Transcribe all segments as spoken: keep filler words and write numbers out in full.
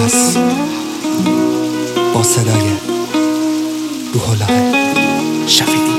هوس با صدای روح الله شفیعی.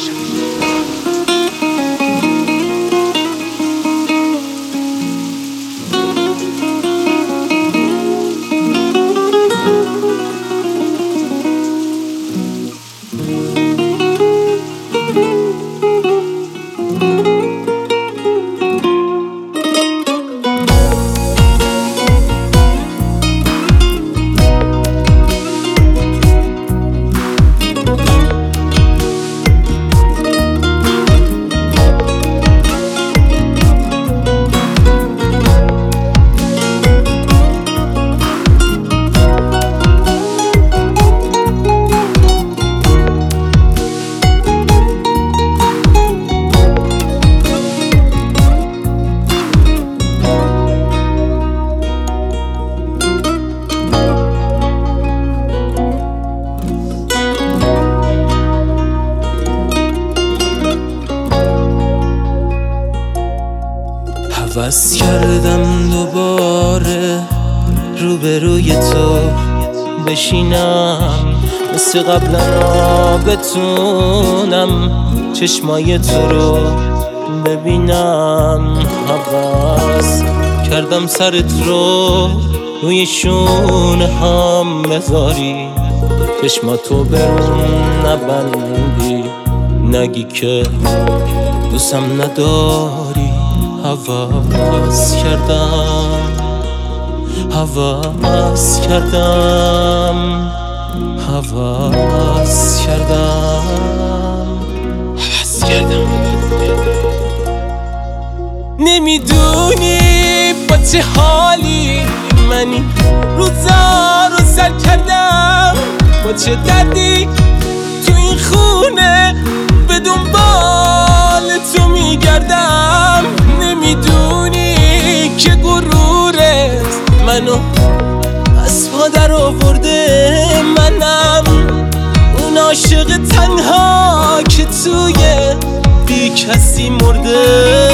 هوس کردم دوباره روبروی تو بشینم، مثل قبلا بتونم چشمای تو رو ببینم. هوس کردم سرت رو روی شونه هم بذاری، چشماتو برون نبندی، نگی که دوستم نداری. هوس کردم هوس کردم هوس کردم هوس کردم نمیدونی با چه حالی منی روزا رو سر کردم، با چه دردی تو این خونه به دنبال تو میگردم. نمیدونی که غرورت منو از پا در آورده، منم اون عاشق تنها که توی بی کسی مرده.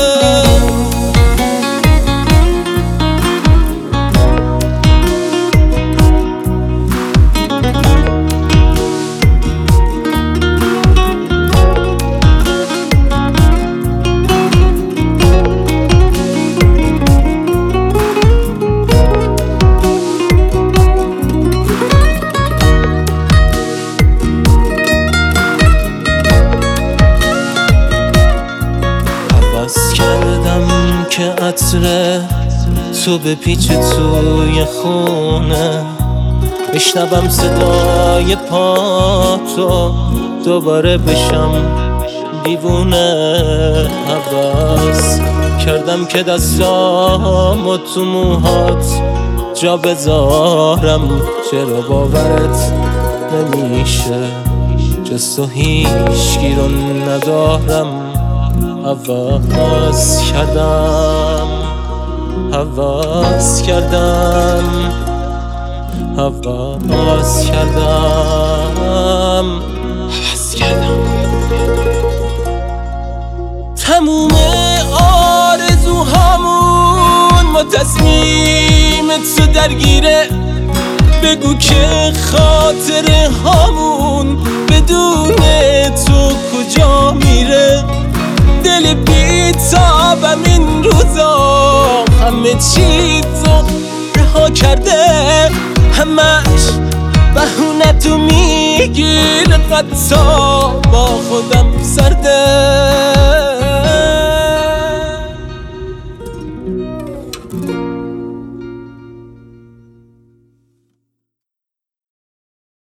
که عطر تو به پیچ توی خونه، بشنوم صدای پاتو دوباره بشم دیوونه. هوس کردم که دستامو تو موهات جا بذارم، چرا باورت نمیشه جز تو هیچکی رو ندارم. هوس کردم هوس کردم هوس کردم هوس کردم تموم آرزوهامون با تصمیم تو درگیره، بگو که خاطره هامون بدون تو کجا میره. دل بیتابم این روزا همه چیزو رها کرده، همش بهونه تو میگیر، قطعا با خودم سرده.